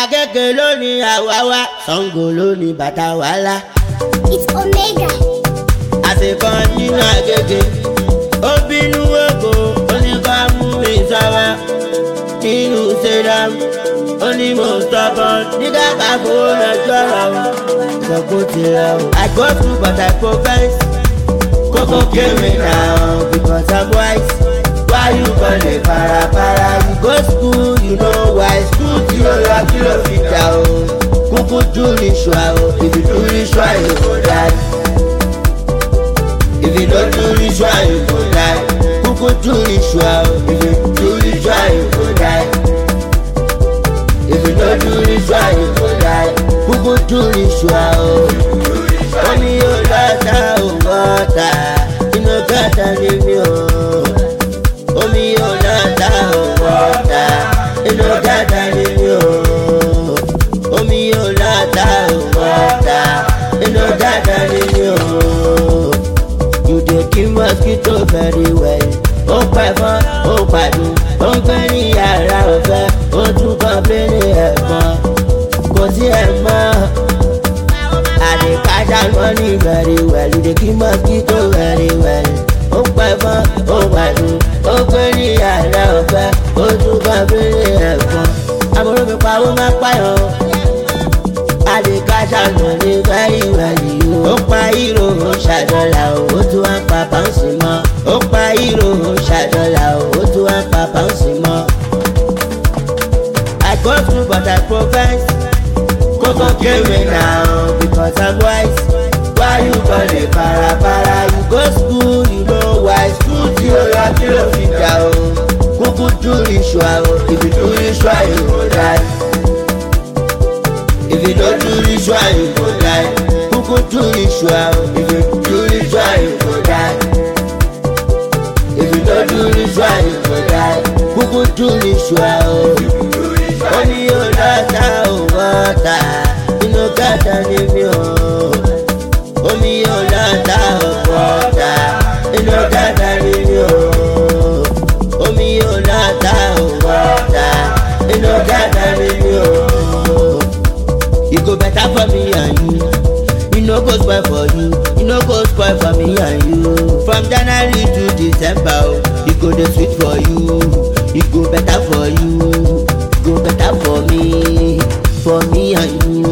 Agége ló ní àwáwá, Ṣàngó ló ní bàtà wàhálà. It's Omega. Àṣekàn nínú Agége, ó bínú ògo, ó ní ká mú mi sáwá. Nínú Ṣẹ́dám, ó ní mo stubborn, nígbà ká fowó lọ́jọ́ ra o. Sọ̀kò ti rẹ̀ o. I go through but I progress. Kókó kéwì now because I'm wise. Why you gonna para? You go school, you know why. School tí o lọ kí ló fi dà o. Kúkú do ritual o. If you do ritual, you go die. If you don't do ritual, you go die. Kúkú do ritual o. If you do ritual, you go die. If you don't do ritual, you go die. Kúkú do ritual o. Omi yóò lọ́ta ò wọ́ta. Inú gàtà ni mi ò. Omi yóò lọ́ta ò wọ́ta. Inú gàtà ni mi ò. Omi yóò lọ́ta ò wọ́ta. Inú gàtà ni mi ò. You dey kill mosquito very well. Ó pẹ̀ fún, ó pàdùn, ó ń gbé ní yàrá ọ̀fẹ́, ó tún kàn pé ní ẹ̀fọn. Kò sí ẹ̀ mọ́. I dey catch out money very well. You dey kill mosquito very well. Ó pẹ̀ fún, ó pàdùn, ó gbé ní yàrá ọ̀fẹ́, ó tún kàn pé ní ẹ̀fọn. Àbúrò mi pa ó máa pààyàn. I dey catch out money very well. Ó pa hero ó ṣàdọ́là o, ó tún wá pa pàǹsì mọ́. Ó pa hero ó ṣàdọ́là o, ó tún wá pa pàǹsì mọ́. I go through but I progress. Kókó kéwì now because I'm wise. Why you gonna para? You go school, you know why. School tí o lọ kí ló fi dà o. Kúkú do ritual o. If you do ritual, you go die. If you don't do ritual, you go die. Kúkú do ritual o. If you do ritual, you go die. If you don't do ritual, you go die. Kúkú do ritual o. Omi yóò lọ́ta ò wọ́ta. Inú gàtà ni mi ò. Omi yóò lọ́ta ò wọ́ta. Inú gàtà ni mi ò. Omi yóò lọ́ta ò wọ́ta. Inú gàtà ni mi ò. You go better for me and you. You no go spoil for you. You no go spoil for me and you. From January to December, it go dey sweet for you. It go better for you. Go better for me and you.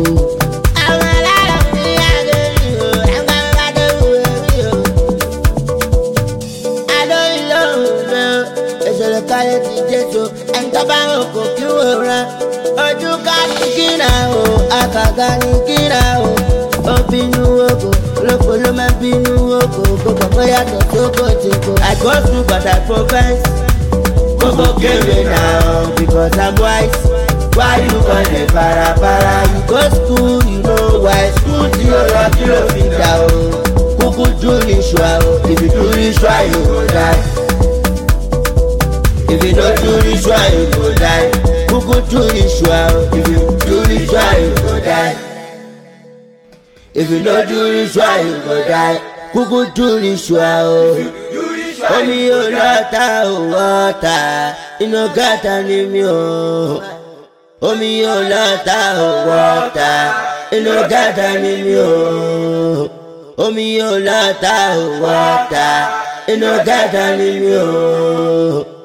Káyé ti Jésù, ẹ̀ńtọ́ bá ń kò kí wò rán. Ojú ká ní kíra o, àkàkà ní kíra o. Ó bínú oko, olóko ló máa bínú oko. Gbogbo kó yàtọ̀ tó kò tí kò. I go through but I progress. Kókó kéwì now because I'm wise. Why you gonna para? You go school, you know why. School tí o lọ kí ló fi dà o. Kúkú do ritual o. If you do ritual, you go die. If you don't do ritual, you go die. Kúkú do ritual o. If you do ritual, you go die. If you don't do ritual, you go die. Kúkú do ritual o. Omi yóò lọ́ta ò wọ́ta. Inú gàtà ni mi ò. Omi yóò lọ́ta ò wọ́ta. Inú gàtà ni mi ò. Omi yóò lọ́ta ò wọ́ta. Inú gàtà ni mi ò.